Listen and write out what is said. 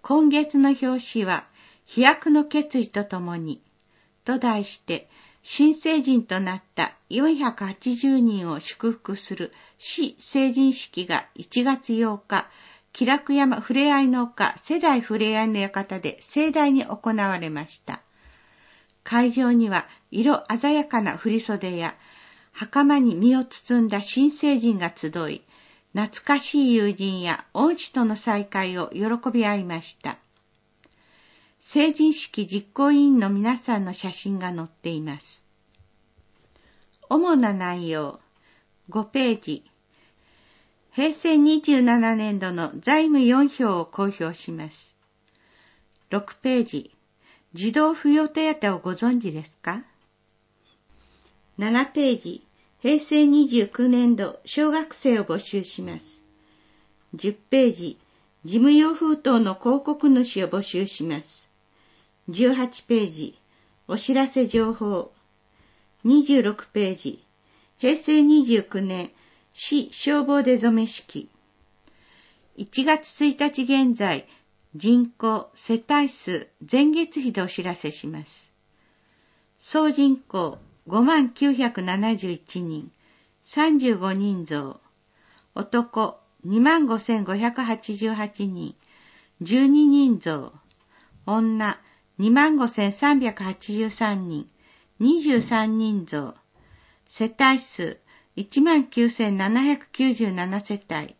今月の表紙は、飛躍の決意とともに、と題して、新成人となった480人を祝福する市成人式が1月8日、喜楽山ふれあいの丘世代ふれあいの館で盛大に行われました。会場には色鮮やかな振袖や袴に身を包んだ新成人が集い、懐かしい友人や恩師との再会を喜び合いました。成人式実行委員の皆さんの写真が載っています。主な内容、5ページ。平成27年度の財務4票を公表します。6ページ。児童扶養手当をご存知ですか？ 7 ページ。平成29年度小学生を募集します。10ページ。事務用封筒の広告主を募集します。18ページ。お知らせ情報。26ページ。平成29年市消防出初め式。1月1日現在、人口、世帯数、前月比でお知らせします。総人口5971人、35人増。男25,588人、12人増。女25,383人、23人増。世帯数19,797世帯、